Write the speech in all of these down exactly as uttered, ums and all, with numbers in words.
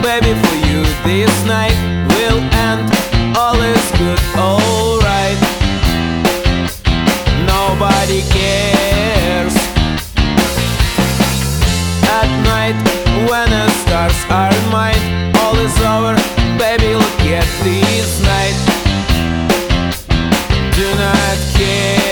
baby, for you this night will end. All is good, alright. Nobody cares. At night, when the stars are mine, all is over, baby, look at this night. Do not care.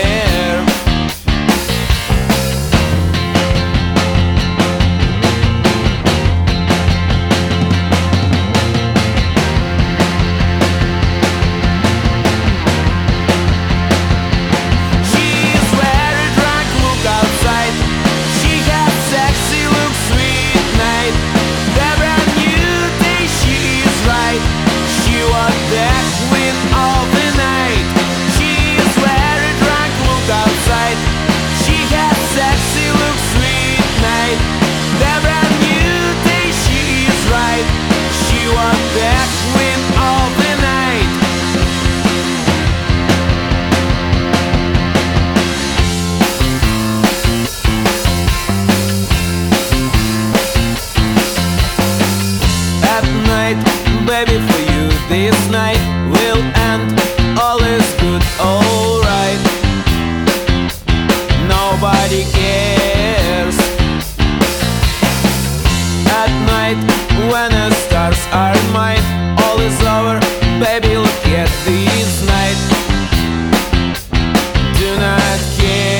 Baby, for you this night will end. All is good, alright. Nobody cares. At night, when the stars are mine, all is over, baby, look at this night. Do not care.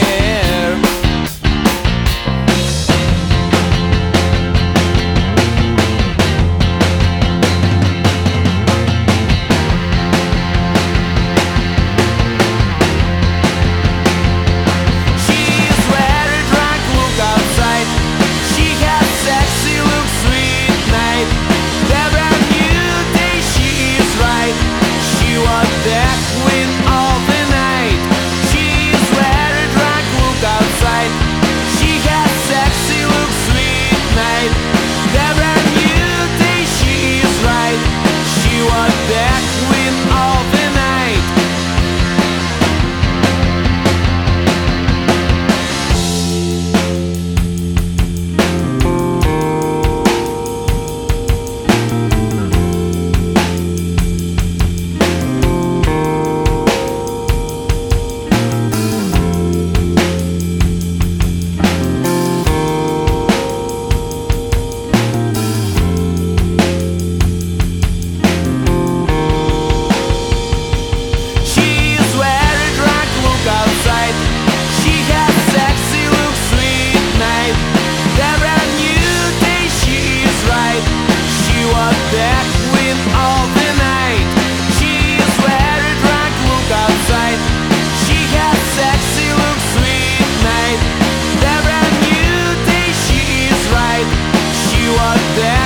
That